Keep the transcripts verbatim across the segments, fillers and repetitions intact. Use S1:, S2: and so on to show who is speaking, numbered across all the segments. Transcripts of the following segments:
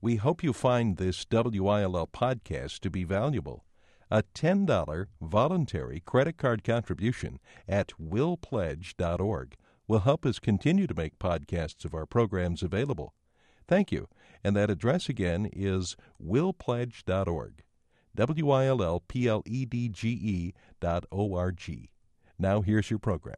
S1: We hope you find this W I L L podcast to be valuable. A ten dollars voluntary credit card contribution at will pledge dot org will help us continue to make podcasts of our programs available. Thank you. And that address again is will pledge dot org. W I L L P L E D G E dot O R G. Now here's your program.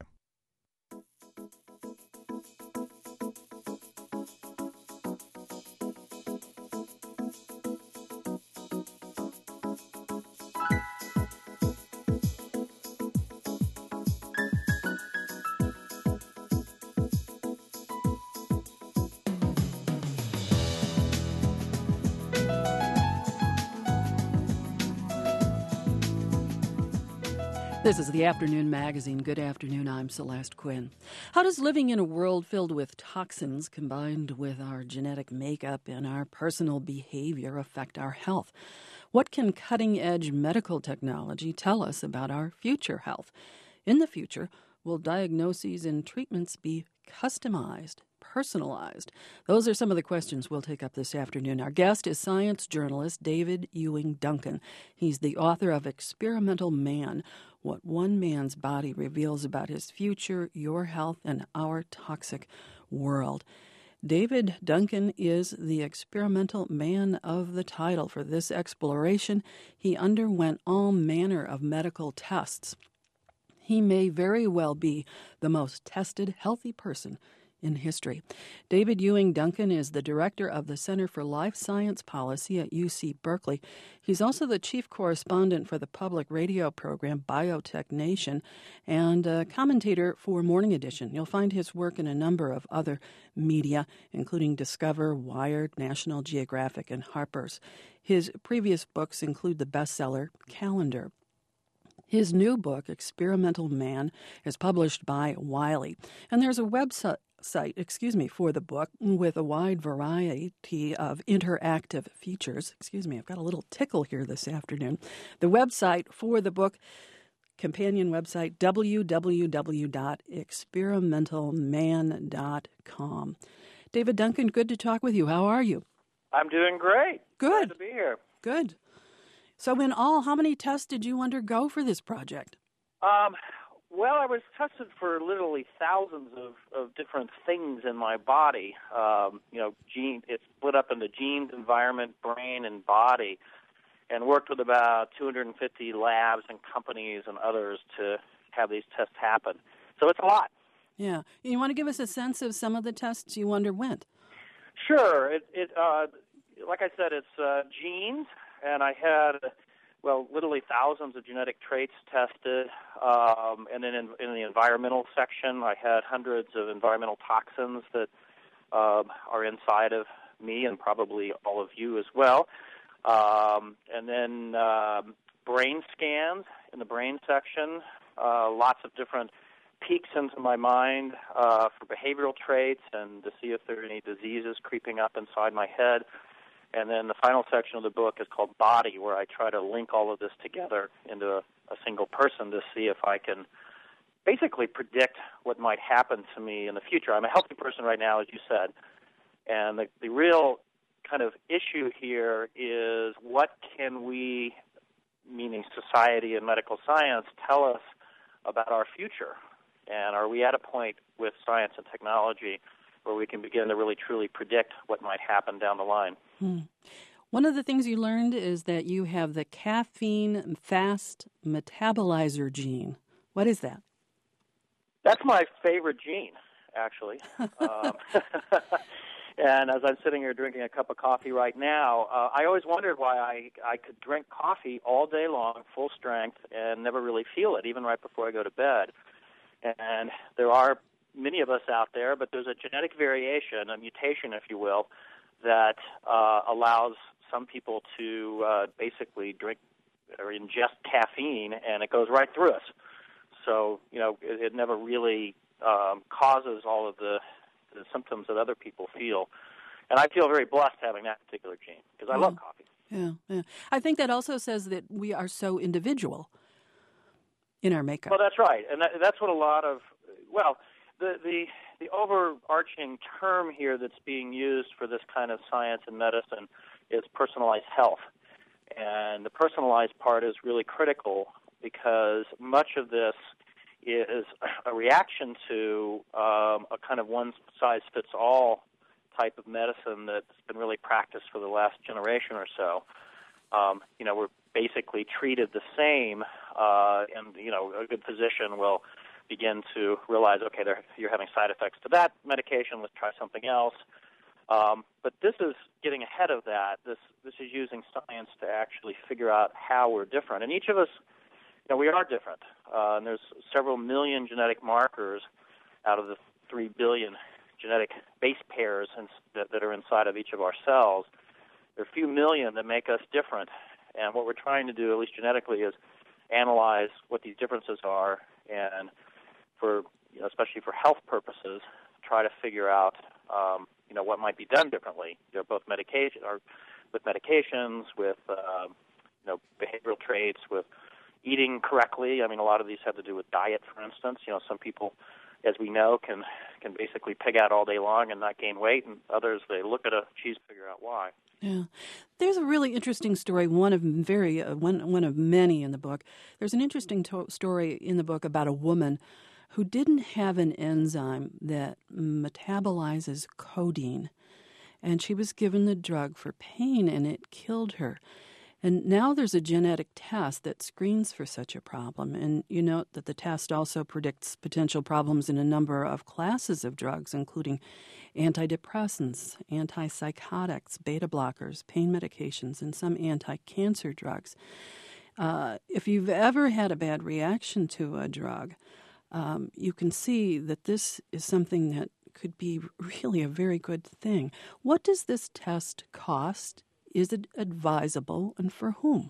S2: This is the Afternoon Magazine. Good afternoon, I'm Celeste Quinn. How does living in a world filled with toxins combined with our genetic makeup and our personal behavior affect our health? What can cutting-edge medical technology tell us about our future health? In the future, will diagnoses and treatments be customized, personalized? Those are some of the questions we'll take up this afternoon. Our guest is science journalist David Ewing Duncan. He's the author of Experimental Man, What One Man's Body Reveals About His Future, Your Health, and Our Toxic World. David Duncan is the experimental man of the title. For this exploration, he underwent all manner of medical tests. He may very well be the most tested healthy person in history. David Ewing Duncan is the director of the Center for Life Science Policy at U C Berkeley. He's also the chief correspondent for the public radio program Biotech Nation and a commentator for Morning Edition. You'll find his work in a number of other media, including Discover, Wired, National Geographic, and Harper's. His previous books include the bestseller Calendar. His new book, Experimental Man, is published by Wiley, and there's a website site, excuse me, for the book with a wide variety of interactive features. Excuse me, I've got a little tickle here this afternoon. The website for the book, companion website, w w w dot experimental man dot com. David Duncan, good to talk with you. How are you?
S3: I'm doing great.
S2: Good.
S3: Glad to be here.
S2: Good. So in all, how many tests did you undergo for this project?
S3: Um, well, I was tested for literally thousands of, of different things in my body. Um, you know, gene, it's split up into genes, environment, brain, and body, and worked with about two hundred fifty labs and companies and others to have these tests happen. So it's a lot.
S2: Yeah. You want to give us a sense of some of the tests you underwent?
S3: Sure. It, it uh, like I said, it's uh, genes. And I had, well, literally thousands of genetic traits tested. Um, and then in, in the environmental section, I had hundreds of environmental toxins that uh, are inside of me and probably all of you as well. Um, and then um, brain scans in the brain section, uh, lots of different peeks into my mind uh, for behavioral traits and to see if there are any diseases creeping up inside my head. And then the final section of the book is called Body, where I try to link all of this together into a, a single person to see if I can basically predict what might happen to me in the future. I'm a healthy person right now, as you said, and the, the real kind of issue here is what can we, meaning society and medical science, tell us about our future? And are we at a point with science and technology where we can begin to really truly predict what might happen down the line?
S2: Hmm. One of the things you learned is that you have the caffeine fast metabolizer gene. What is that?
S3: That's my favorite gene, actually. um, and as I'm sitting here drinking a cup of coffee right now, uh, I always wondered why I, I could drink coffee all day long, full strength, and never really feel it, even right before I go to bed. And there are many of us out there, but there's a genetic variation, a mutation, if you will, that uh, allows some people to uh, basically drink or ingest caffeine, and it goes right through us. So, you know, it, it never really um, causes all of the, the symptoms that other people feel. And I feel very blessed having that particular gene because I
S2: yeah.
S3: love coffee.
S2: Yeah, yeah. I think that also says that we are so individual in our makeup.
S3: Well, that's right. And that, that's what a lot of, well, the, the the overarching term here that's being used for this kind of science and medicine is personalized health. And the personalized part is really critical because much of this is a reaction to um, a kind of one-size-fits-all type of medicine that's been really practiced for the last generation or so. Um, you know, we're basically treated the same, uh, and, you know, a good physician will begin to realize, okay, you're having side effects to that medication, let's try something else. Um, but this is getting ahead of that. This this is using science to actually figure out how we're different. And each of us, you know, we are different. Uh, and there's several million genetic markers out of the three billion genetic base pairs in, that, that are inside of each of our cells. There are a few million that make us different. And what we're trying to do, at least genetically, is analyze what these differences are and for, you know, especially for health purposes, try to figure out, um, you know, what might be done differently. You know, both medication or with medications, with, uh, you know, behavioral traits, with eating correctly. I mean, a lot of these have to do with diet, for instance. You know, some people, as we know, can can basically pig out all day long and not gain weight, and others, they look at a cheese, figure out why.
S2: Yeah, there's a really interesting story. One of very uh, one one of many in the book. There's an interesting to- story in the book about a woman who didn't have an enzyme that metabolizes codeine, and she was given the drug for pain, and it killed her. And now there's a genetic test that screens for such a problem. And you note that the test also predicts potential problems in a number of classes of drugs, including antidepressants, antipsychotics, beta blockers, pain medications, and some anti-cancer drugs. Uh, if you've ever had a bad reaction to a drug, um, you can see that this is something that could be really a very good thing. What does this test cost? Is it advisable, and for whom?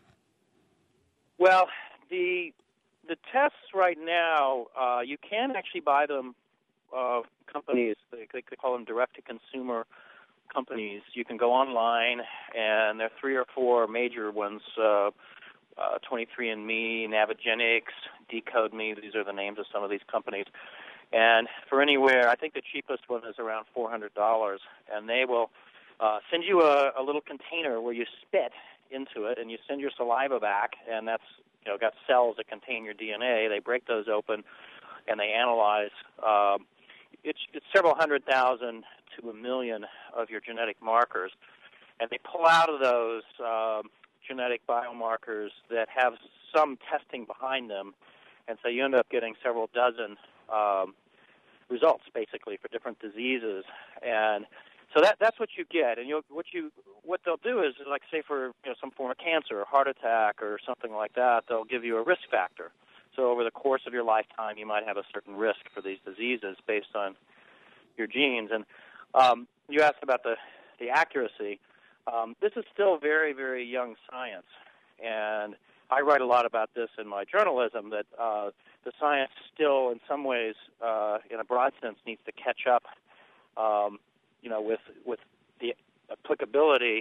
S3: Well, the the tests right now, uh, you can actually buy them. Uh, companies, they, they call them direct-to-consumer companies. You can go online, and there are three or four major ones: uh, uh, twenty-three and me, Navigenics, Decode Me. These are the names of some of these companies. And for anywhere, I think the cheapest one is around four hundred dollars, and they will Uh, send you a, a little container where you spit into it, and you send your saliva back, and that's, you know, got cells that contain your D N A. They break those open, and they analyze. Um, it's, it's several hundred thousand to a million of your genetic markers, and they pull out of those um, genetic biomarkers that have some testing behind them, and so you end up getting several dozen um, results, basically, for different diseases. And So that that's what you get, and you what you what they'll do is, like, say for, you know, some form of cancer or heart attack or something like that, they'll give you a risk factor. So over the course of your lifetime, you might have a certain risk for these diseases based on your genes. And um, you asked about the the accuracy. Um, this is still very very young science, and I write a lot about this in my journalism. That uh, the science still, in some ways, uh, in a broad sense, needs to catch up. Um, you know, with with the applicability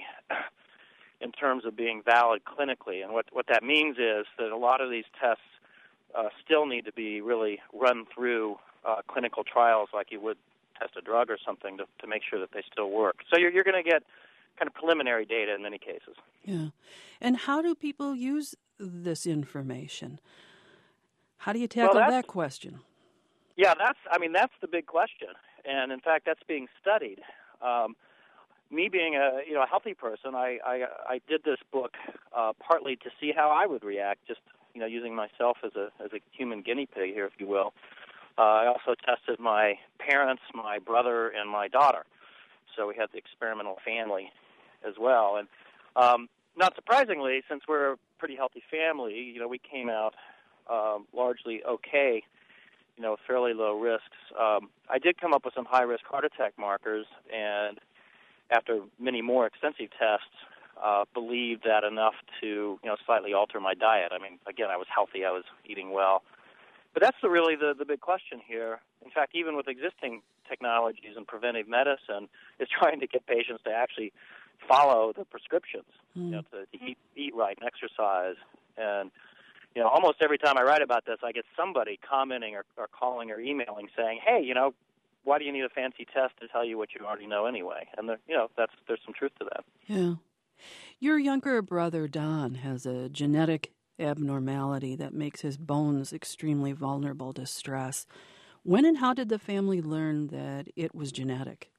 S3: in terms of being valid clinically. And what, what that means is that a lot of these tests uh, still need to be really run through uh, clinical trials like you would test a drug or something to, to make sure that they still work. So you're, you're going to get kind of preliminary data in many cases.
S2: Yeah. And how do people use this information? How do you tackle
S3: well,
S2: that question?
S3: Yeah, that's, I mean, that's the big question. And in fact, that's being studied. Um, me being a you know a healthy person, I I, I did this book uh, partly to see how I would react, just you know using myself as a as a human guinea pig here, if you will. Uh, I also tested my parents, my brother, and my daughter. So we had the experimental family as well. And um, not surprisingly, since we're a pretty healthy family, you know, we came out um, largely okay. You know, fairly low risks. Um, I did come up with some high-risk heart attack markers, and after many more extensive tests, uh, believed that enough to, you know, slightly alter my diet. I mean, again, I was healthy, I was eating well. But that's the, really the, the big question here. In fact, even with existing technologies and preventive medicine, is trying to get patients to actually follow the prescriptions, mm. you know, to, to eat, eat right and exercise. And you know, almost every time I write about this, I get somebody commenting or, or calling or emailing saying, hey, you know, why do you need a fancy test to tell you what you already know anyway? And there, you know, that's there's some truth to that.
S2: Yeah. Your younger brother, Don, has a genetic abnormality that makes his bones extremely vulnerable to stress. When and how did the family learn that it was genetic?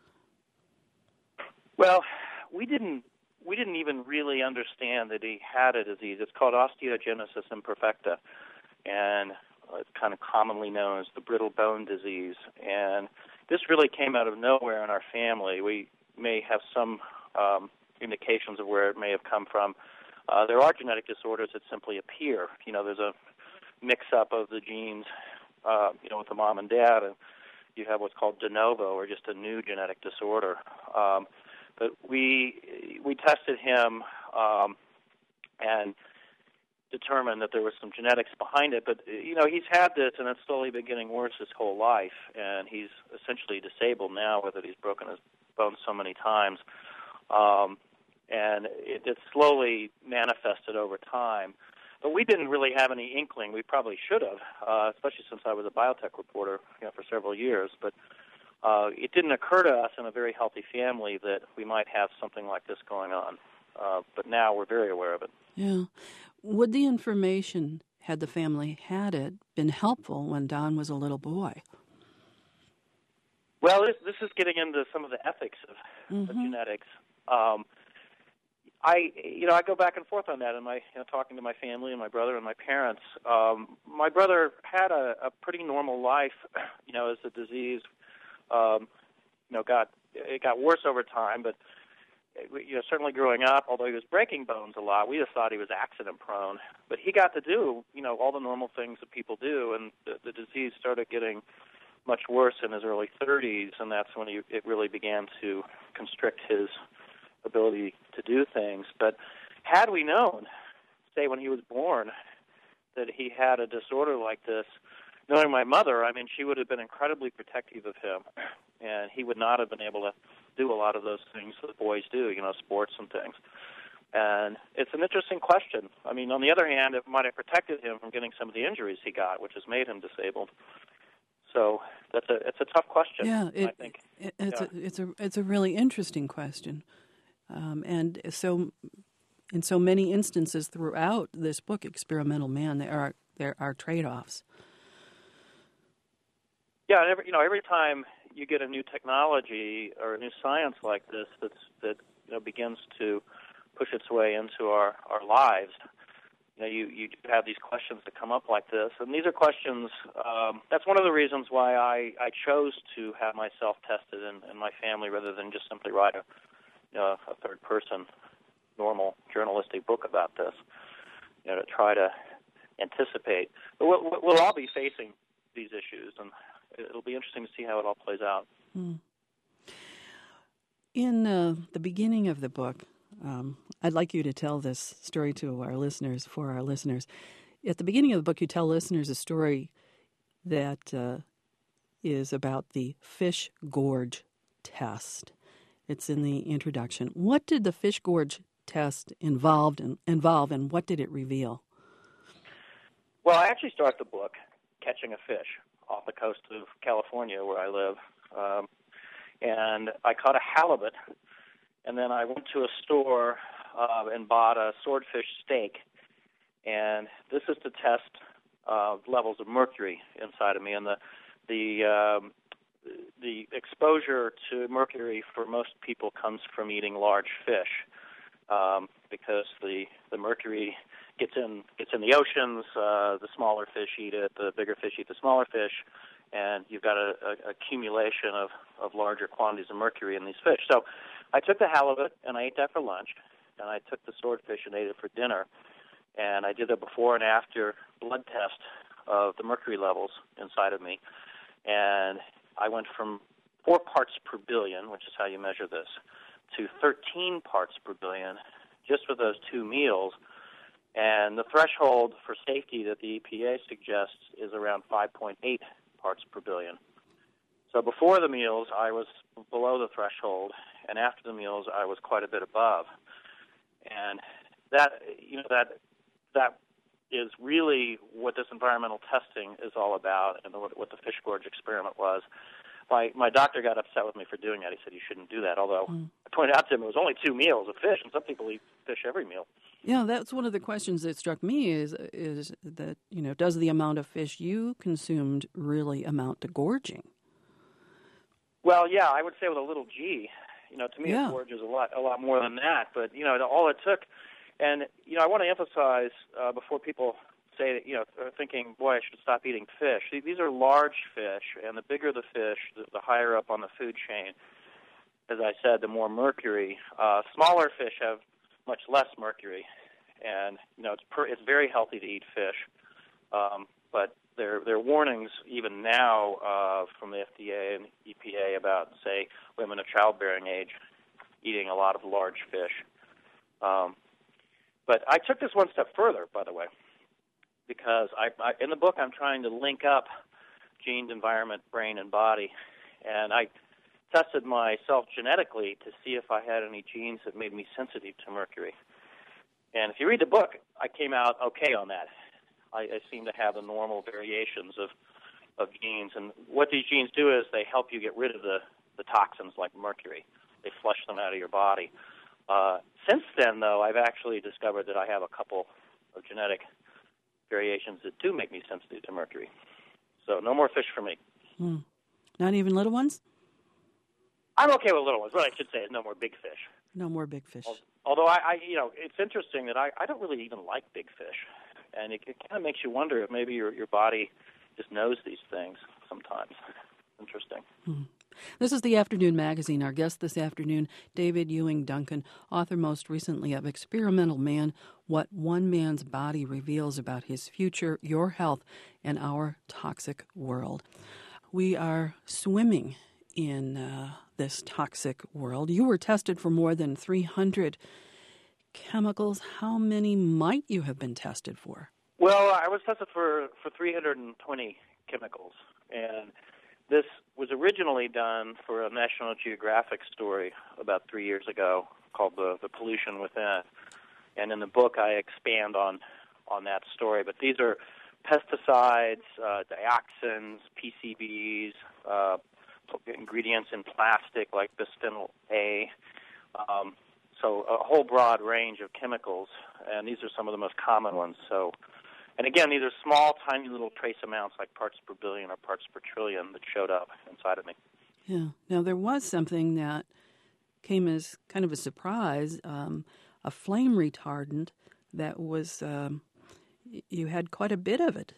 S3: Well, we didn't we didn't even really understand that he had a disease. It's called osteogenesis imperfecta, and it's kind of commonly known as the brittle bone disease. And this really came out of nowhere in our family. We may have some um, indications of where it may have come from. Uh, there are genetic disorders that simply appear. You know, there's a mix-up of the genes, uh, you know, with the mom and dad, and you have what's called de novo, or just a new genetic disorder. Um, but we we tested him um, and determined that there was some genetics behind it. But, you know, he's had this, and it's slowly been getting worse his whole life, and he's essentially disabled now with it. He's broken his bones so many times. Um, and it, it slowly manifested over time. But we didn't really have any inkling. We probably should have, uh, especially since I was a biotech reporter, you know, for several years. But uh, it didn't occur to us in a very healthy family that we might have something like this going on. Uh, but now we're very aware of it.
S2: Yeah. Would the information, had the family had it, been helpful when Don was a little boy?
S3: Well, this, this is getting into some of the ethics of,
S2: mm-hmm.
S3: of genetics. Um, I, you know, I go back and forth on that in my, you know, talking to my family and my brother and my parents. Um, my brother had a, a pretty normal life, you know, as the disease, um, you know, got it got worse over time. But you know, certainly growing up, although he was breaking bones a lot, we just thought he was accident prone. But he got to do, you know, all the normal things that people do, and the, the disease started getting much worse in his early thirties, and that's when he, it really began to constrict his ability to do things. But had we known, say when he was born, that he had a disorder like this, knowing my mother, I mean, she would have been incredibly protective of him, and he would not have been able to do a lot of those things that boys do, you know, sports and things. And it's an interesting question. I mean, on the other hand, it might have protected him from getting some of the injuries he got, which has made him disabled. So that's a it's a tough question.
S2: Yeah, it,
S3: I think
S2: it, it's
S3: yeah.
S2: a it's a it's a really interesting question, um, and so in so many instances throughout this book, Experimental Man, there are there are trade-offs.
S3: Yeah, and every, you know, every time you get a new technology or a new science like this that's, that you know begins to push its way into our, our lives, you know, you, you have these questions that come up like this. And these are questions, um, that's one of the reasons why I, I chose to have myself tested and, and my family rather than just simply write a, you know, a third-person normal journalistic book about this, you know, to try to anticipate. But we'll, we'll all be facing these issues, and it'll be interesting to see how it all plays out.
S2: Hmm. In uh, the beginning of the book, um, I'd like you to tell this story to our listeners, for our listeners. At the beginning of the book, you tell listeners a story that uh, is about the Fish Gorge test. It's in the introduction. What did the Fish Gorge test involved in, involve, and what did it reveal?
S3: Well, I actually start the book catching a fish off the coast of California where I live. Um, and I caught a halibut, and then I went to a store uh, and bought a swordfish steak. And this is to test uh, levels of mercury inside of me. And the the um, the exposure to mercury for most people comes from eating large fish, um, because the, the mercury gets in gets in the oceans. Uh, the smaller fish eat it. The bigger fish eat the smaller fish, and you've got a, a accumulation of, of larger quantities of mercury in these fish. So I took the halibut and I ate that for lunch, and I took the swordfish and ate it for dinner. And I did a before and after blood test of the mercury levels inside of me, and I went from four parts per billion, which is how you measure this, to thirteen parts per billion just with those two meals. And the threshold for safety that the E P A suggests is around five point eight parts per billion. So before the meals, I was below the threshold, and after the meals, I was quite a bit above. And that, you know, that that is really what this environmental testing is all about, and what, what the Fish Gorge experiment was. my my doctor got upset with me for doing that. He said you shouldn't do that. Although
S2: Mm.
S3: I pointed out to him it was only two meals of fish, and some people eat fish every meal.
S2: Yeah, that's one of the questions that struck me is is that, you know, does the amount of fish you consumed really amount to gorging?
S3: Well, yeah, I would say with a little G. You know, to me,
S2: Yeah.
S3: a gorge is a lot a lot more than that. But you know, all it took, and you know, I want to emphasize uh, before people say that, you know, are thinking, boy, I should stop eating fish. These are large fish, and the bigger the fish, the, the higher up on the food chain. As I said, the more mercury. Uh, smaller fish have much less mercury, and you know, it's per, it's very healthy to eat fish. Um, but there there are warnings even now uh, from the F D A and E P A about, say, women of childbearing age eating a lot of large fish. Um, but I took this one step further, by the way, because I, I, in the book I'm trying to link up genes, environment, brain, and body, and I tested myself genetically to see if I had any genes that made me sensitive to mercury. And if you read the book, I came out okay on that. I, I seem to have the normal variations of, of genes. And what these genes do is they help you get rid of the, the toxins like mercury. They flush them out of your body. Uh, since then, though, I've actually discovered that I have a couple of genetic variations that do make me sensitive to mercury. So no more fish for me.
S2: Hmm. Not even little ones?
S3: I'm okay with little ones. What I should say is no more big fish.
S2: No more big fish.
S3: Although, I, I you know, it's interesting that I, I don't really even like big fish. And it, it kind of makes you wonder if maybe your, your body just knows these things sometimes. Interesting.
S2: Hmm. This is the Afternoon Magazine. Our guest this afternoon, David Ewing Duncan, author most recently of Experimental Man, What One Man's Body Reveals About His Future, Your Health, and Our Toxic World. We are swimming in uh, this toxic world. You were tested for more than three hundred chemicals. How many might you have been tested for?
S3: Well, I was tested for, for three hundred twenty chemicals, and this was originally done for a National Geographic story about three years ago called The, the Pollution Within. And in the book, I expand on, on that story. But these are pesticides, uh, dioxins, P C Bs, uh, ingredients in plastic like bisphenol A, um, so a whole broad range of chemicals, and these are some of the most common ones. So, and again, these are small, tiny little trace amounts like parts per billion or parts per trillion that showed up inside of me.
S2: Yeah. Now, there was something that came as kind of a surprise, um, a flame retardant that was, um, you had quite a bit of it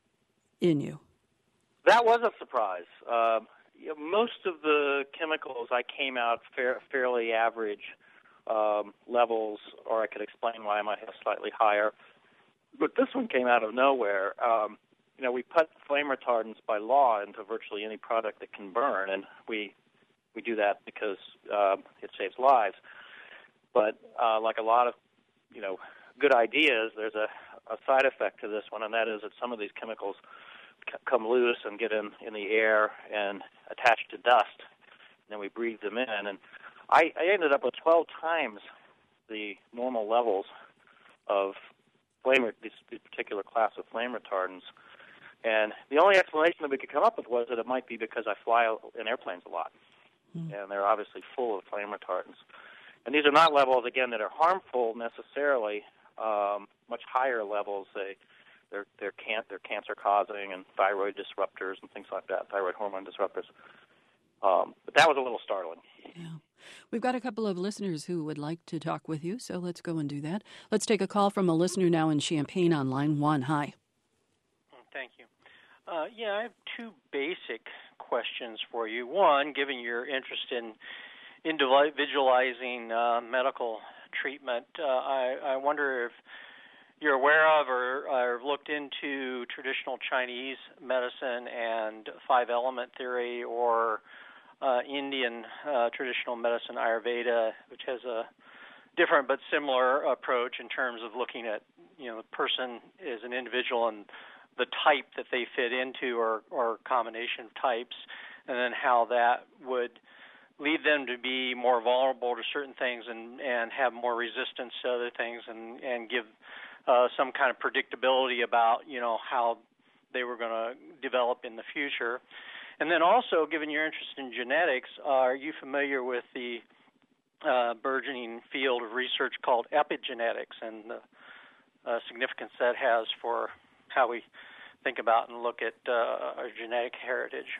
S2: in you.
S3: That was a surprise. Uh, you know, most of the chemicals I came out fair, fairly average um, levels, or I could explain why I might have slightly higher. But this one came out of nowhere. Um, you know, we put flame retardants by law into virtually any product that can burn, and we we do that because uh, it saves lives. But uh, like a lot of, you know, good ideas, there's a, a side effect to this one, and that is that some of these chemicals c- come loose and get in, in the air and attach to dust, and then we breathe them in. And I, I ended up with twelve times the normal levels of flame, this, this particular class of flame retardants. And the only explanation that we could come up with was that it might be because I fly in airplanes a lot, mm. and they're obviously full of flame retardants. And these are not levels, again, that are harmful necessarily. Um, much higher levels, they, they're they're, can, they're cancer-causing and thyroid disruptors and things like that, thyroid hormone disruptors. Um, but that was a little startling.
S2: Yeah. We've got a couple of listeners who would like to talk with you, so let's go and do that. Let's take a call from a listener now in Champaign on line one. Hi.
S4: Thank you. Uh, yeah, I have two basic questions for you. One, given your interest in individualizing uh, medical treatment, uh, I, I wonder if you're aware of or, or looked into traditional Chinese medicine and five-element theory, or uh, Indian uh, traditional medicine, Ayurveda, which has a different but similar approach in terms of looking at, you know, the person as an individual and the type that they fit into, or, or combination of types, and then how that would lead them to be more vulnerable to certain things and, and have more resistance to other things, and, and give uh, some kind of predictability about, you know, how they were going to develop in the future. And then also, given your interest in genetics, are you familiar with the uh, burgeoning field of research called epigenetics and the uh, significance that has for how we think about and look at uh, our genetic heritage?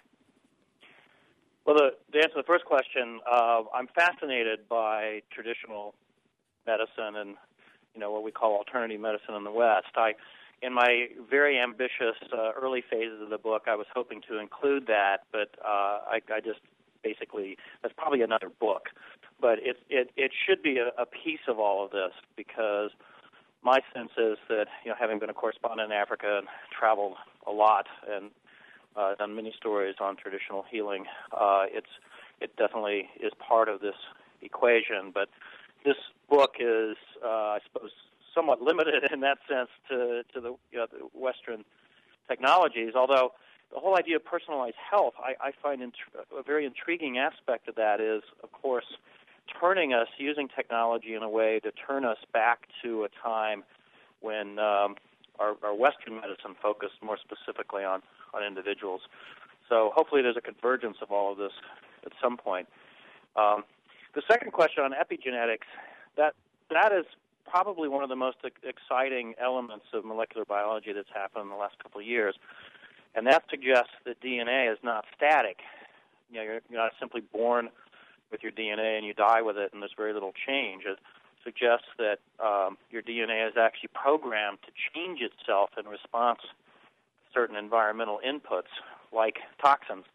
S3: Well, the, to answer the first question, uh, I'm fascinated by traditional medicine and, you know, what we call alternative medicine in the West. I, in my very ambitious uh, early phases of the book, I was hoping to include that, but uh, I, I just basically, that's probably another book. But it, it, it should be a, a piece of all of this, because my sense is that, you know, having been a correspondent in Africa and traveled a lot and uh, done many stories on traditional healing, uh, it's it definitely is part of this equation. But this book is, uh, I suppose, somewhat limited in that sense to to the, you know, the Western technologies. Although the whole idea of personalized health, I, I find int- a very intriguing aspect of that is, of course, turning us, using technology in a way to turn us back to a time when um, our, our Western medicine focused more specifically on, on individuals. So hopefully there's a convergence of all of this at some point. Um, the second question on epigenetics, that that is probably one of the most exciting elements of molecular biology that's happened in the last couple of years, and that suggests that D N A is not static. You know, you're, you're not simply born with your D N A and you die with it, and there's very little change. It suggests that um, your D N A is actually programmed to change itself in response to certain environmental inputs, like toxins.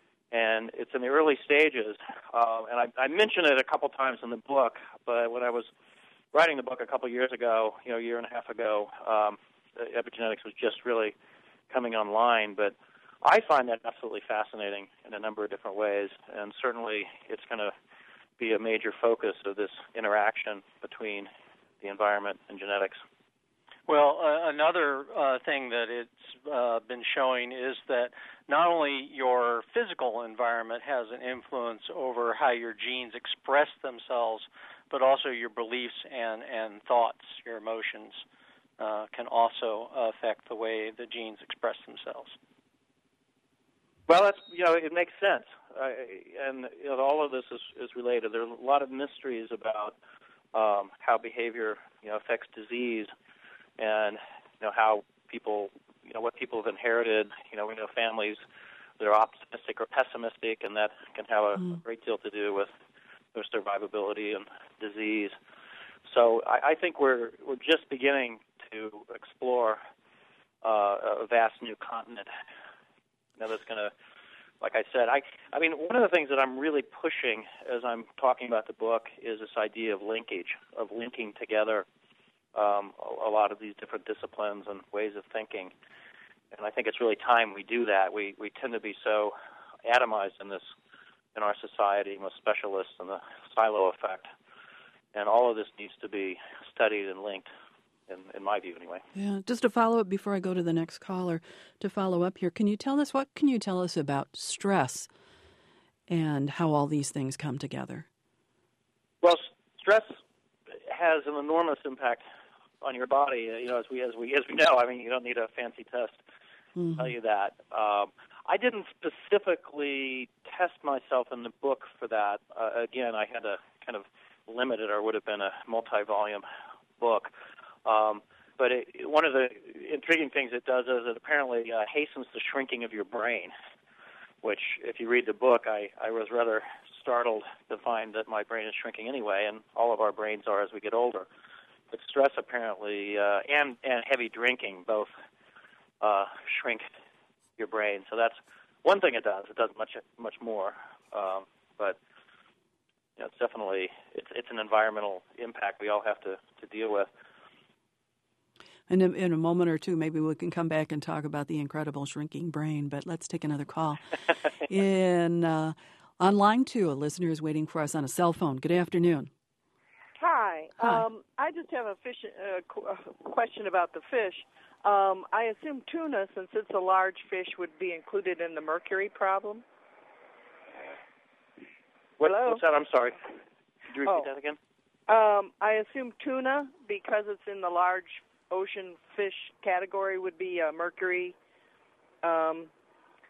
S3: And it's in the early stages, uh, and I, I mention it a couple times in the book, but when I was writing the book a couple years ago, you know, a year and a half ago, um, epigenetics was just really coming online. But I find that absolutely fascinating in a number of different ways, and certainly it's going to be a major focus of this interaction between the environment and genetics.
S4: Well, uh, another uh, thing that it's uh, been showing is that not only your physical environment has an influence over how your genes express themselves, but also your beliefs and, and thoughts, your emotions, uh, can also affect the way the genes express themselves.
S3: Well, that's, you know, it makes sense, uh, and you know, all of this is, is related. There are a lot of mysteries about um, how behavior, you know, affects disease, and you know how people, you know, what people have inherited. You know, we know families that are optimistic or pessimistic, and that can have a mm. great deal to do with their survivability and disease. So I, I think we're we're just beginning to explore uh, a vast new continent. You know, that's going to, like I said, I I mean, one of the things that I'm really pushing as I'm talking about the book is this idea of linkage, of linking together um, a, a lot of these different disciplines and ways of thinking. And I think it's really time we do that. We we tend to be so atomized in this, in our society, most specialists, and the silo effect. And all of this needs to be studied and linked, in, in my view anyway.
S2: Yeah, just to follow up before I go to the next caller, to follow up here, can you tell us, what can you tell us about stress and how all these things come together?
S3: Well, stress has an enormous impact on your body. You know, as we as we as we know. I mean, you don't need a fancy test mm-hmm. to tell you that. Um, I didn't specifically test myself in the book for that. Uh, again, I had to kind of limit it, or it would have been a multi-volume book. Um, but it, one of the intriguing things it does is it apparently uh, hastens the shrinking of your brain, which, if you read the book, I, I was rather startled to find that my brain is shrinking anyway, and all of our brains are as we get older. But stress apparently, uh, and, and heavy drinking both uh, shrink your brain. So that's one thing it does. It does much much more. Um, but you know, it's definitely, it's, it's an environmental impact we all have to, to deal with.
S2: And in, in a moment or two, maybe we can come back and talk about the incredible shrinking brain, but let's take another call. in uh, on line two, a listener is waiting for us on a cell phone. Good afternoon.
S5: Hi.
S2: Hi.
S5: Um, I just have a fish uh, qu- question about the fish. Um, I assume tuna, since it's a large fish, would be included in the mercury problem?
S3: What,
S5: Hello?
S3: What's that? I'm sorry. Could you repeat
S5: oh.
S3: that again?
S5: Um, I assume tuna, because it's in the large ocean fish category, would be a mercury um,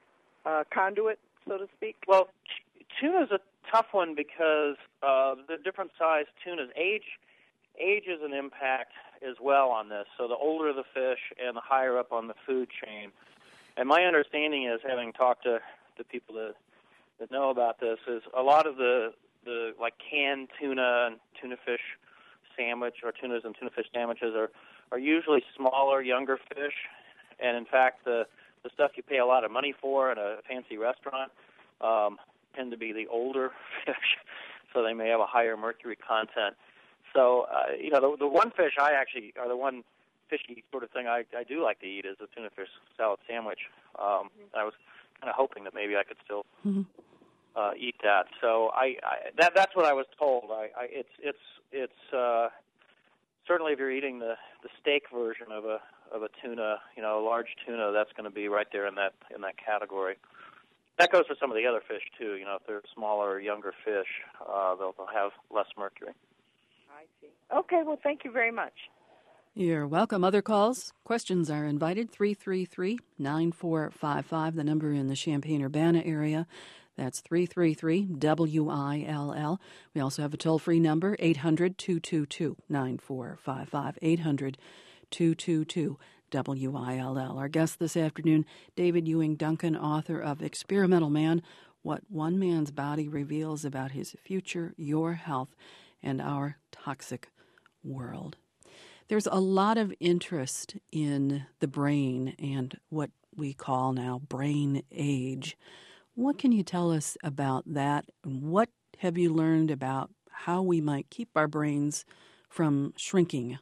S5: uh, conduit, so to speak?
S3: Well, t- tuna's a tough one because uh, the different size tunas, age age is an impact as well on this. So the older the fish and the higher up on the food chain. And my understanding is, having talked to the people that that know about this, is a lot of the the like canned tuna and tuna fish sandwich or tunas and tuna fish sandwiches are are usually smaller, younger fish. And in fact, the the stuff you pay a lot of money for in a fancy restaurant um, tend to be the older fish, so they may have a higher mercury content. So, uh, you know, the, the one fish I actually, or the one fishy sort of thing I, I do like to eat is the tuna fish salad sandwich. Um, I was kind of hoping that maybe I could still mm-hmm. uh, eat that. So I, I that that's what I was told. I, I it's it's it's uh, certainly if you're eating the, the steak version of a of a tuna, you know, a large tuna, that's going to be right there in that in that category. That goes for some of the other fish too. You know, if they're smaller or younger fish, uh, they'll, they'll have less mercury.
S5: I see. Okay, well, thank you very much.
S2: You're welcome. Other calls, questions are invited. three three three, nine four five five, the number in the Champaign-Urbana area. That's three three three W I L L. We also have a toll-free number, eight hundred, two two two, nine four five five, eight hundred, two two two, W I L L. Our guest this afternoon, David Ewing Duncan, author of Experimental Man, What One Man's Body Reveals About His Future, Your Health, and Our Toxic World. There's a lot of interest in the brain and what we call now brain age. What can you tell us about that? What have you learned about how we might keep our brains from shrinking?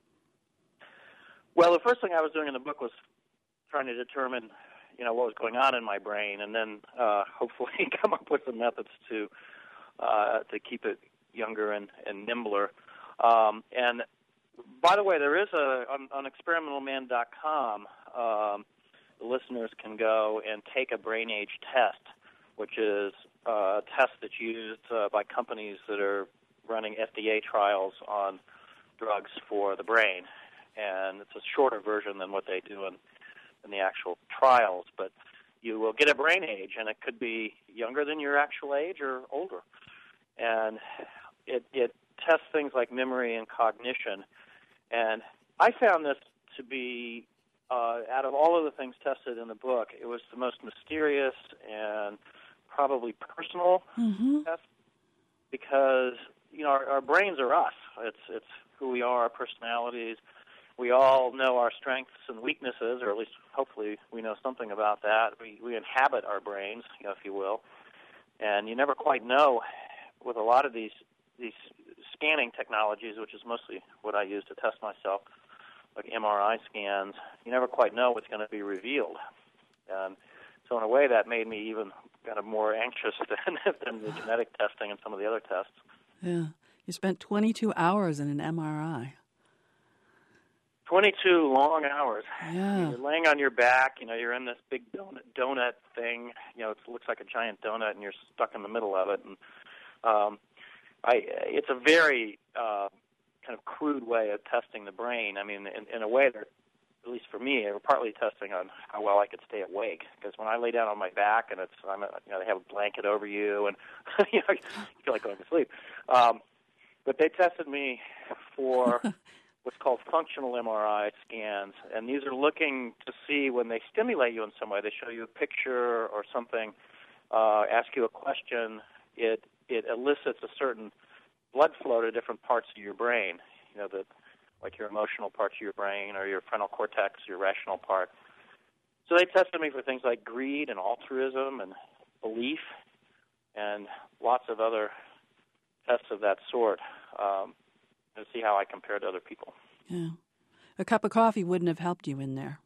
S3: Well, the first thing I was doing in the book was trying to determine, you know, what was going on in my brain, and then uh, hopefully come up with some methods to uh, to keep it younger and, and nimbler. Um, and by the way, there is a on, on experimental man dot com. Um, the listeners can go and take a brain age test, which is uh, a test that's used uh, by companies that are running F D A trials on drugs for the brain. And it's a shorter version than what they do in, in the actual trials. But you will get a brain age, and it could be younger than your actual age or older. And it, it tests things like memory and cognition. And I found this to be, uh, out of all of the things tested in the book, it was the most mysterious and probably personal mm-hmm. test, because, you know, our, our brains are us. It's it's who we are, our personalities. We all know our strengths and weaknesses, or at least hopefully we know something about that. We we inhabit our brains, you know, if you will. And you never quite know with a lot of these these scanning technologies, which is mostly what I use to test myself, like M R I scans, you never quite know what's going to be revealed. And so in a way that made me even kind of more anxious than, than the genetic testing and some of the other tests.
S2: Yeah. You spent twenty-two hours in an M R I.
S3: twenty-two long hours.
S2: Yeah.
S3: You're laying on your back, you know, you're in this big donut, donut thing, you know, it looks like a giant donut, and you're stuck in the middle of it. And um, I, it's a very uh, kind of crude way of testing the brain. I mean, in, in a way that, at least for me, they were partly testing on how well I could stay awake. Because when I lay down on my back and it's, I'm, you know, they have a blanket over you, and you know, you feel like going to sleep. Um, but they tested me for what's called functional M R I scans, and these are looking to see when they stimulate you in some way. They show you a picture or something, uh, ask you a question. It it elicits a certain blood flow to different parts of your brain. You know, the like your emotional parts of your brain or your frontal cortex, your rational part. So they tested me for things like greed and altruism and belief, and lots of other tests of that sort. Um, to see how I compare to other people.
S2: Yeah. A cup of coffee wouldn't have helped you in there.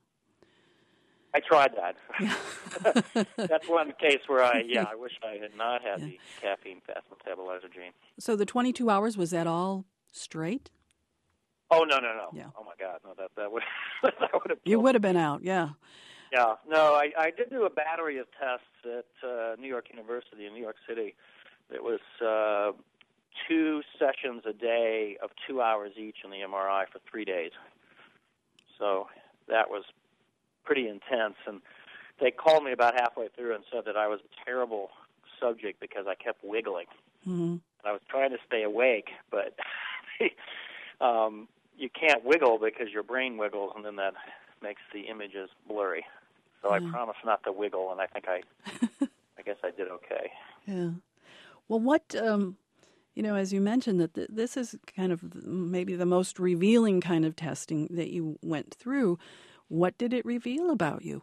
S3: I tried that. Yeah. That's one case where I, yeah, I wish I had not had yeah. the caffeine fast metabolizer gene.
S2: So the twenty-two hours, was that all straight?
S3: Oh, no, no, no.
S2: Yeah.
S3: Oh, my God. No, that, that would, that would have
S2: You would have been out, yeah.
S3: Yeah. No, I, I did do a battery of tests at uh, New York University in New York City. It was uh, two sessions a day of two hours each in the M R I for three days. So that was pretty intense. And they called me about halfway through and said that I was a terrible subject because I kept wiggling.
S2: Mm-hmm.
S3: I was trying to stay awake, but um, you can't wiggle because your brain wiggles, and then that makes the images blurry. So
S2: yeah.
S3: I promised not to wiggle, and I think I, I guess I did okay.
S2: Yeah. Well, what um, you know, as you mentioned, that th- this is kind of maybe the most revealing kind of testing that you went through. What did it reveal about you?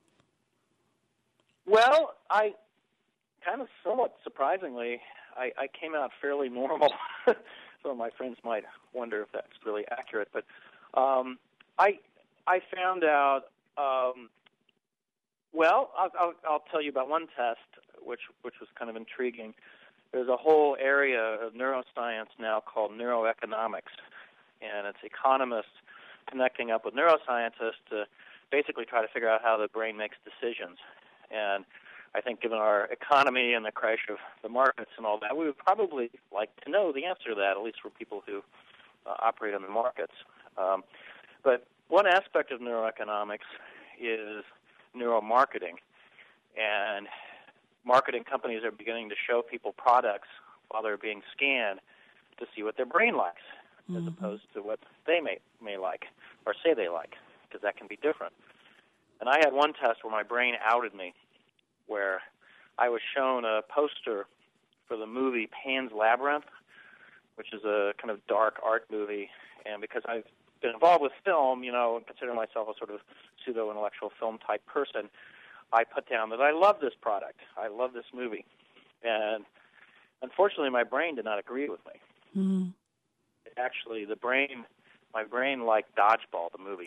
S3: Well, I kind of somewhat surprisingly, I, I came out fairly normal. Some of my friends might wonder if that's really accurate, but um, I I found out. Um, well, I'll, I'll, I'll tell you about one test, which which was kind of intriguing. There's a whole area of neuroscience now called neuroeconomics, and it's economists connecting up with neuroscientists to basically try to figure out how the brain makes decisions. And I think given our economy and the crash of the markets and all that, we would probably like to know the answer to that, at least for people who uh, operate in the markets. Um, but one aspect of neuroeconomics is neuromarketing. And marketing companies are beginning to show people products while they're being scanned to see what their brain likes, mm-hmm. as opposed to what they may, may like or say they like, because that can be different. And I had one test where my brain outed me, where I was shown a poster for the movie Pan's Labyrinth, which is a kind of dark art movie. And because I've been involved with film, you know, and consider myself a sort of pseudo-intellectual film-type person, I put down that I love this product. I love this movie. And unfortunately, my brain did not agree with me.
S2: Mm-hmm.
S3: Actually, the brain, my brain liked Dodgeball, the movie.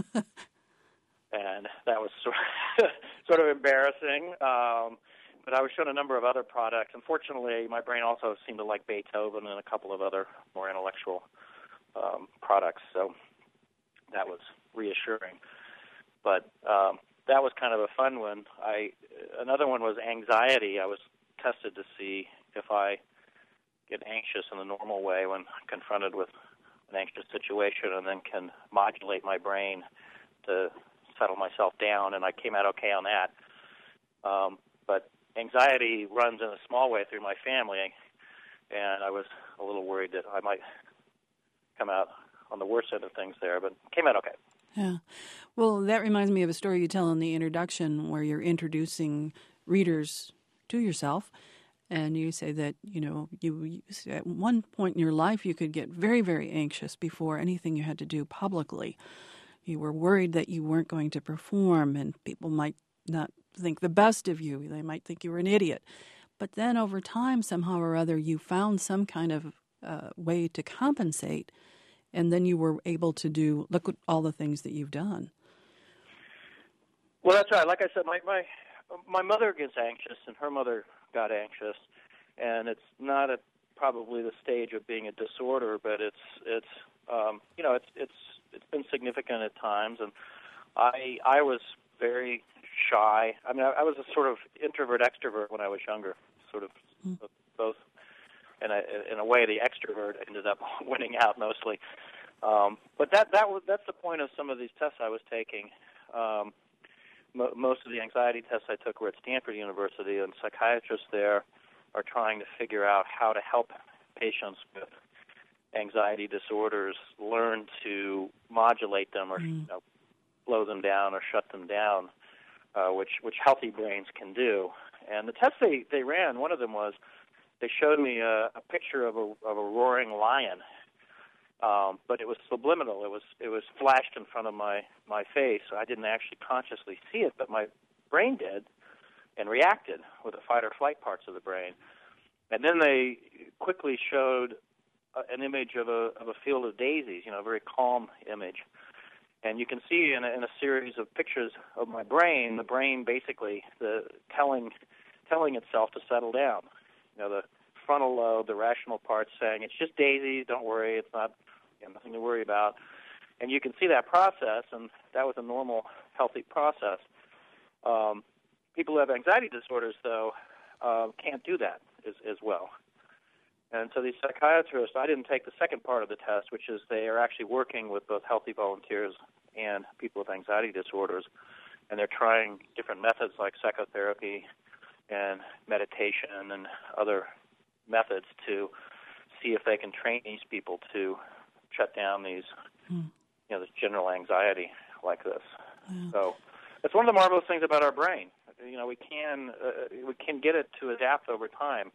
S3: And that was sort of, sort of embarrassing. Um, but I was shown a number of other products. Unfortunately, my brain also seemed to like Beethoven and a couple of other more intellectual um, products. So that was reassuring. But um, that was kind of a fun one. I another one was anxiety. I was tested to see if I get anxious in the normal way when confronted with an anxious situation, and then can modulate my brain to settle myself down, and I came out okay on that. Um, but anxiety runs in a small way through my family, and I was a little worried that I might come out on the worst end of things there, but came out okay.
S2: Yeah. Well, that reminds me of a story you tell in the introduction where you're introducing readers to yourself, and you say that, you know, you, you at one point in your life you could get very, very anxious before anything you had to do publicly. You were worried that you weren't going to perform and people might not think the best of you. They might think you were an idiot. But then over time, somehow or other, you found some kind of uh, way to compensate, and then you were able to do, look at all the things that you've done.
S3: Well, that's right. Like I said, my my, my mother gets anxious, and her mother got anxious, and it's not at probably the stage of being a disorder, but it's it's um, you know it's it's it's been significant at times, and I I was very shy. I mean, I, I was a sort of introvert extrovert when I was younger, sort of mm. both. And in a way, the extrovert ended up winning out mostly. Um, but that that was that's the point of some of these tests I was taking. Um, mo- most of the anxiety tests I took were at Stanford University, and psychiatrists there are trying to figure out how to help patients with anxiety disorders learn to modulate them or mm. you know, slow them down or shut them down, uh, which which healthy brains can do. And the tests they, they ran, one of them was they showed me a, a picture of a of a roaring lion, um, but it was subliminal. It was it was flashed in front of my, my face. So I didn't actually consciously see it, but my brain did and reacted with the fight or flight parts of the brain. And then they quickly showed a, an image of a of a field of daisies, you know, a very calm image. And you can see in a, in a series of pictures of my brain, the brain basically the telling telling itself to settle down. You know, the frontal lobe, the rational part, saying it's just daisies, don't worry, it's not, you know, nothing to worry about. And you can see that process, and that was a normal, healthy process. Um, people who have anxiety disorders, though, uh, can't do that as, as well. And so these psychiatrists, I didn't take the second part of the test, which is they are actually working with both healthy volunteers and people with anxiety disorders and they're trying different methods like psychotherapy and meditation and other methods to see if they can train these people to shut down these, mm. you know, this general anxiety like this. Yeah. So it's one of the marvelous things about our brain. You know, we can uh, we can get it to adapt over time.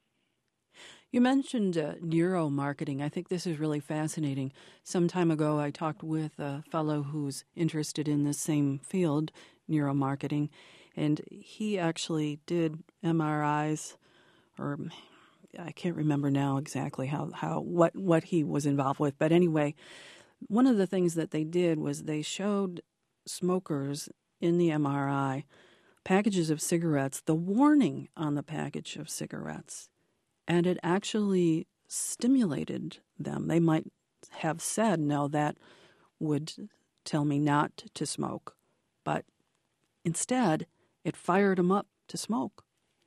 S2: You mentioned uh, neuromarketing. I think this is really fascinating. Some time ago, I talked with a fellow who's interested in the same field, neuromarketing, and he actually did M R Is, or I can't remember now exactly how, how what, what he was involved with. But anyway, one of the things that they did was they showed smokers in the M R I packages of cigarettes, the warning on the package of cigarettes. And it actually stimulated them. They might have said, no, that would tell me not to smoke. But instead, it fired them up to smoke.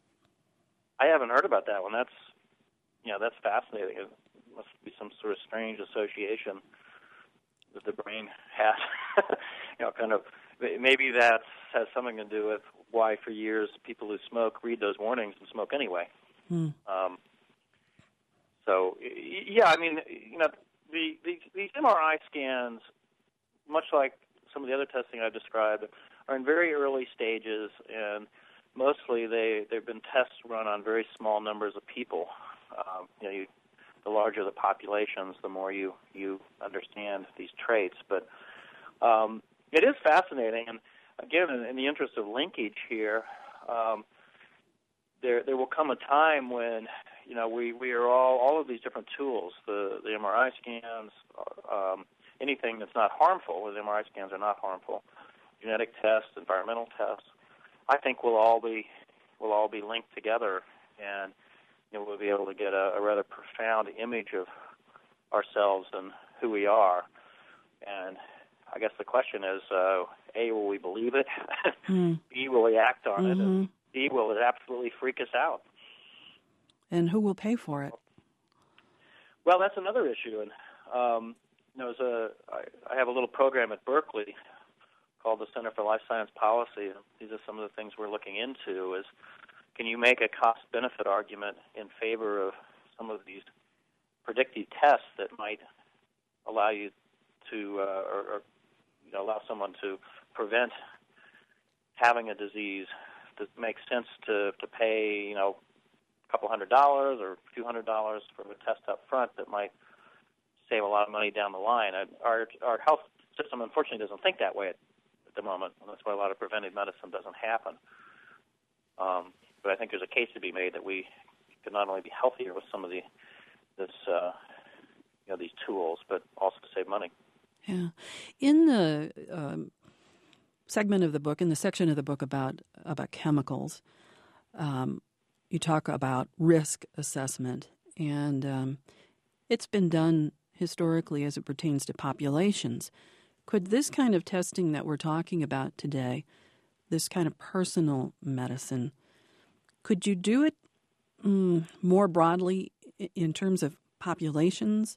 S3: I haven't heard about that one. That's, you know, that's fascinating. It must be some sort of strange association that the brain has. you know, kind of, maybe that has something to do with why for years people who smoke read those warnings and smoke anyway. Hmm. Um, so, yeah, I mean, you know, the, the these M R I scans, much like some of the other testing I've described, are in very early stages, and mostly they, they've been tests run on very small numbers of people. Um, you know, you, the larger the populations, the more you, you understand these traits. But um, it is fascinating, and again, in, in the interest of linkage here, um, there there will come a time when, you know, we, we are all, all of these different tools, the, the M R I scans, um, anything that's not harmful, the M R I scans are not harmful, genetic tests, environmental tests, I think we'll all be, we'll all be linked together, and, you know, we'll be able to get a, a rather profound image of ourselves and who we are. And I guess the question is, uh, A, will we believe it? Mm. B, will we act on mm-hmm. it? And C, will it absolutely freak us out?
S2: And who will pay for it?
S3: Well, that's another issue. And um, you know, as a, I, I have a little program at Berkeley called the Center for Life Science Policy. These are some of the things we're looking into: is can you make a cost-benefit argument in favor of some of these predictive tests that might allow you to, uh, or, or you know, allow someone to prevent having a disease? That makes sense to to pay, you know, couple hundred dollars or a few hundred dollars for a test up front that might save a lot of money down the line. Our our health system, unfortunately, doesn't think that way at, at the moment, and that's why a lot of preventive medicine doesn't happen. Um, but I think there's a case to be made that we could not only be healthier with some of the this uh, you know these tools, but also save money.
S2: Yeah, in the um, segment of the book, in the section of the book about about chemicals. Um, You talk about risk assessment, and um, it's been done historically as it pertains to populations. Could this kind of testing that we're talking about today, this kind of personal medicine, could you do it mm, more broadly in terms of populations,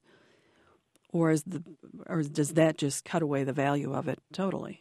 S2: or is the or does that just cut away the value of it totally?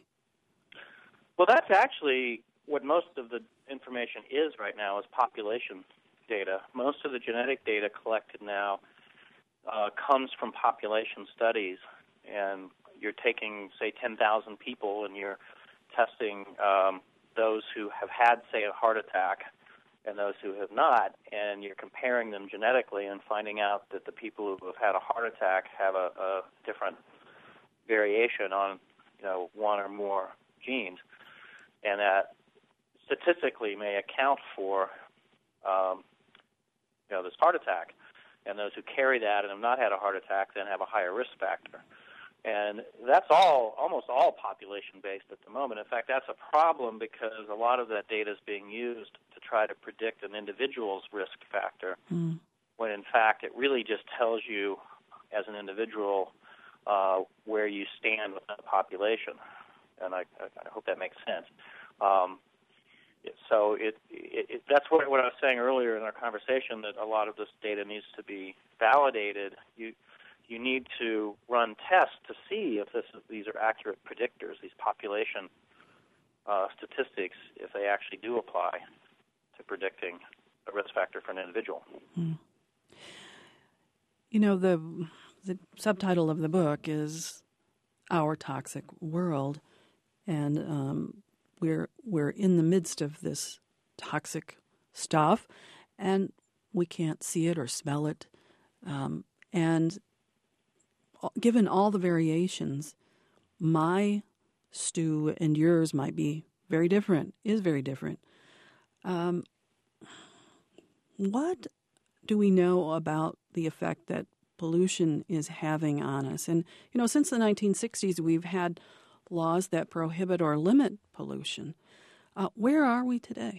S3: Well, that's actually what most of the information is right now, is population data. Most of the genetic data collected now uh, comes from population studies, and you're taking, say, ten thousand people, and you're testing um, those who have had, say, a heart attack and those who have not, and you're comparing them genetically and finding out that the people who have had a heart attack have a, a different variation on, you know, one or more genes, and that statistically may account for, um, you know, this heart attack. And those who carry that and have not had a heart attack then have a higher risk factor. And that's all, almost all population-based at the moment. In fact, that's a problem because a lot of that data is being used to try to predict an individual's risk factor, mm. when in fact it really just tells you as an individual uh, where you stand within the population. And I, I hope that makes sense. Um, So it, it, it that's what, what I was saying earlier in our conversation, that a lot of this data needs to be validated. You you need to run tests to see if this is, these are accurate predictors, these population uh, statistics if they actually do apply to predicting a risk factor for an individual.
S2: Mm. You know, the the subtitle of the book is Our Toxic World, and um, we're we're in the midst of this toxic stuff, and we can't see it or smell it. Um, and given all the variations, my stew and yours might be very different, is very different. Um, what do we know about the effect that pollution is having on us? And, you know, since the nineteen sixties, we've had laws that prohibit or limit pollution. Uh, where are we today?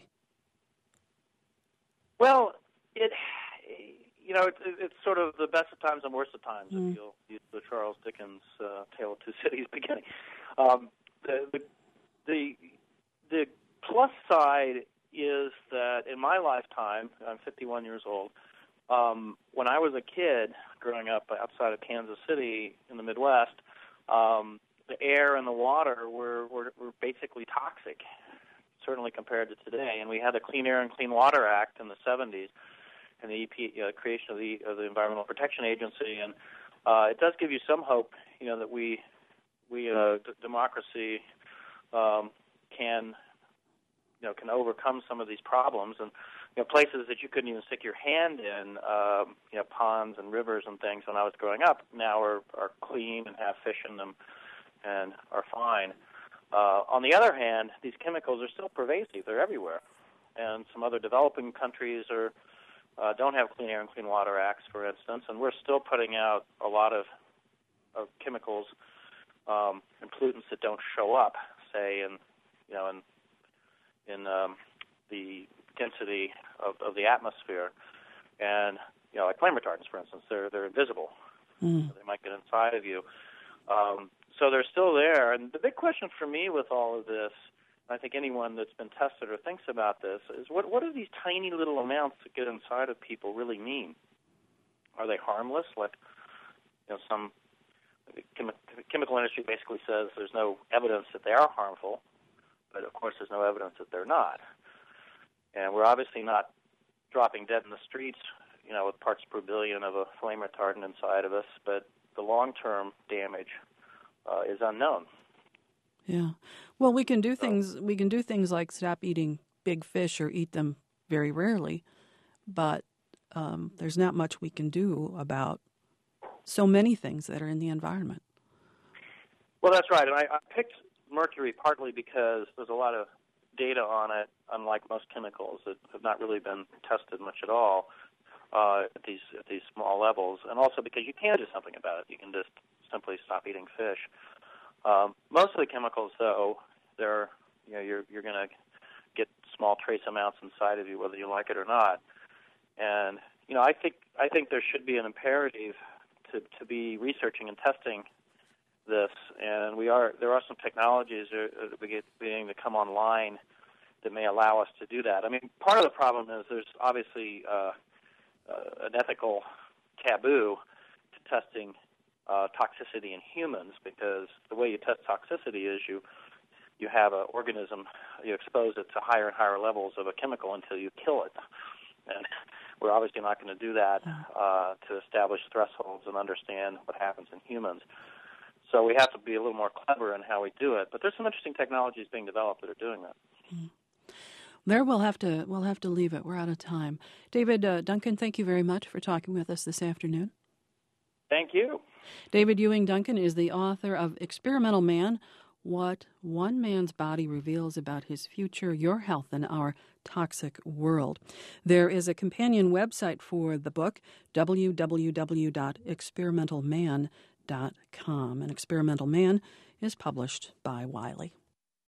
S3: Well, it, you know, it, it's sort of the best of times and worst of times, mm. if you'll use the Charles Dickens uh, Tale of Two Cities beginning. Um, the, the, the, the plus side is that in my lifetime, I'm fifty-one years old, um, when I was a kid growing up outside of Kansas City in the Midwest, um, the air and the water were, were, were basically toxic, certainly compared to today. And we had the Clean Air and Clean Water Act in the seventies and the E P A, uh, creation of the, of the Environmental Protection Agency. And uh, it does give you some hope, you know, that we, we uh, d- democracy um, can... you know, can overcome some of these problems. And, you know, places that you couldn't even stick your hand in, um, you know, ponds and rivers and things when I was growing up now are, are clean and have fish in them and are fine. Uh, on the other hand, these chemicals are still pervasive. They're everywhere. And some other developing countries are uh, don't have Clean Air and Clean Water Acts, for instance, and we're still putting out a lot of, of chemicals um, and pollutants that don't show up, say, in, you know, in in um, the density of, of the atmosphere. And, you know, like flame retardants, for instance, they're they're invisible. Mm. So they might get inside of you. Um, so they're still there. And the big question for me with all of this, I think anyone that's been tested or thinks about this, is what, what do these tiny little amounts that get inside of people really mean? Are they harmless? Like, you know, some the chem- chemical industry basically says there's no evidence that they are harmful. But, of course, there's no evidence that they're not. And we're obviously not dropping dead in the streets, you know, with parts per billion of a flame retardant inside of us, but the long-term damage uh, is unknown.
S2: Yeah. Well, we can do things we can do things like stop eating big fish or eat them very rarely, but um, there's not much we can do about so many things that are in the environment.
S3: Well, that's right. And I, I picked mercury partly because there's a lot of data on it, unlike most chemicals that have not really been tested much at all uh, at these at these small levels, and also because you can do something about it. You can just simply stop eating fish. Um, most of the chemicals, though, they're you know you're you're going to get small trace amounts inside of you, whether you like it or not. And you know, I think I think there should be an imperative to to be researching and testing this, and we are there are some technologies that are beginning to come online that may allow us to do that. I mean, part of the problem is there's obviously uh, uh, an ethical taboo to testing uh, toxicity in humans, because the way you test toxicity is you you have an organism, you expose it to higher and higher levels of a chemical until you kill it. And we're obviously not going to do that uh, to establish thresholds and understand what happens in humans. So we have to be a little more clever in how we do it. But there's some interesting technologies being developed that are doing that.
S2: Mm. There, we'll have to we'll have to leave it. We're out of time. David uh, Duncan, thank you very much for talking with us this afternoon.
S3: Thank you.
S2: David Ewing Duncan is the author of Experimental Man: What One Man's Body Reveals About His Future, Your Health, and Our Toxic World. There is a companion website for the book, w w w dot experimental man dot com. And Experimental Man is published by Wiley.